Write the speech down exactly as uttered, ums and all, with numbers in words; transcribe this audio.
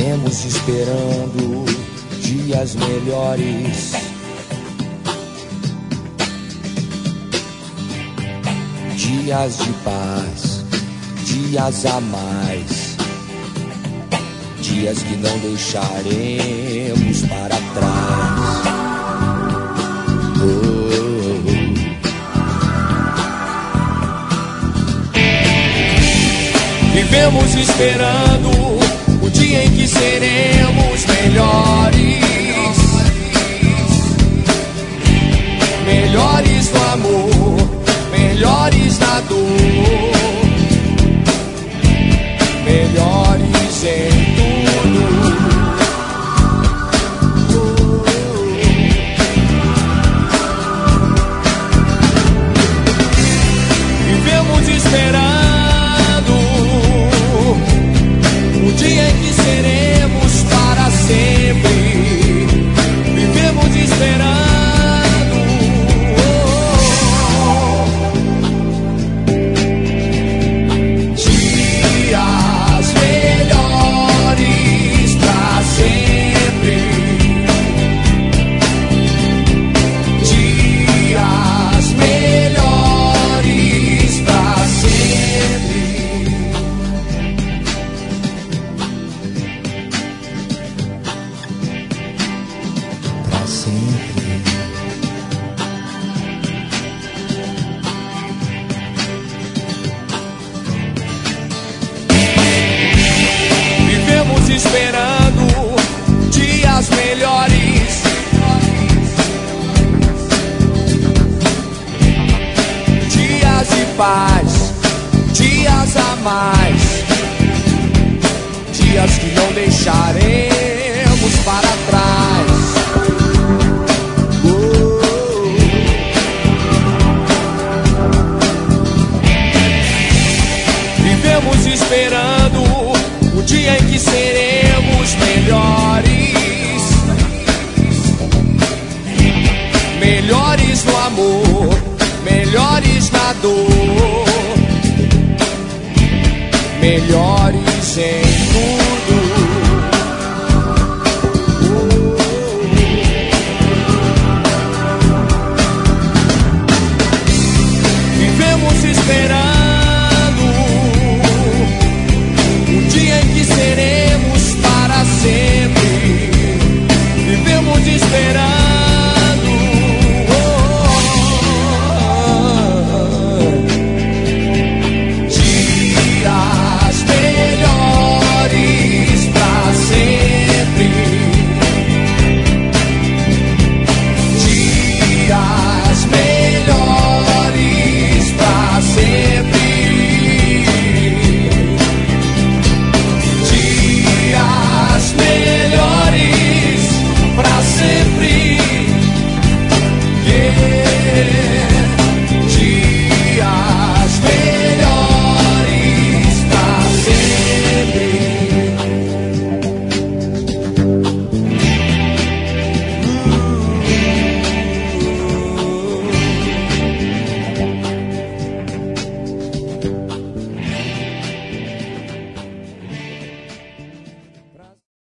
Vivemos esperando dias melhores, dias de paz, dias a mais, dias que não deixaremos para trás. Oh. Vivemos esperando o dia em que seremos melhores, melhores no amor, melhores na dor, melhores em tudo. Vivemos esperando o dia em que seremos para sempre. Vivemos esperando dias melhores para sempre. Dias melhores para sempre. Para sempre. Vivemos esperando dias melhores, dias de paz, dias a mais, dias que não deixaremos para trás. Oh. Vivemos esperando o dia em que seremos melhores, melhores no amor, melhores na dor, melhores em tudo. Vivemos esperando